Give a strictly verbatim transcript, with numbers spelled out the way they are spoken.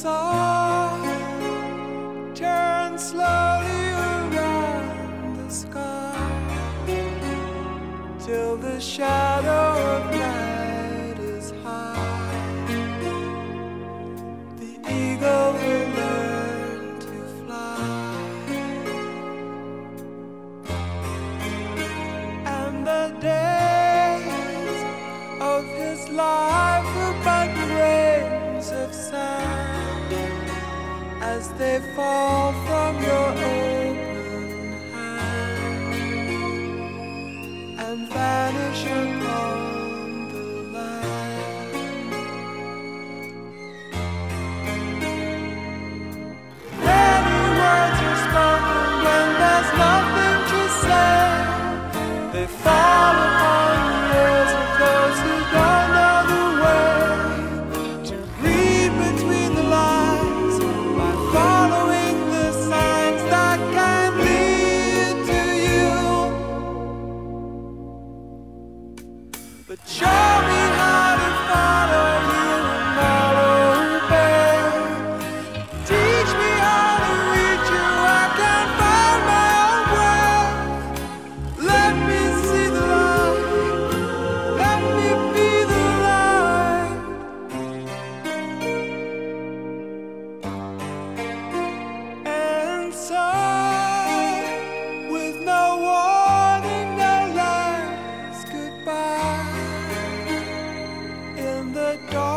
saw turn slowly around the sky till the shadow of night is high. The eagle will learn to fly, and the days of his life are but grains of sand as they fall from your open hand and vanish upon the land. Many words are spoken when there's nothing to say. They fall upon the ears of those who don't know the way to read between the lines by following the signs that can lead to you. But show me how to follow you and I'll obey. Teach me how to reach you, I can find my own way. Let me see the light, let me be the light. And so, with no warning, no last goodbye, in the dark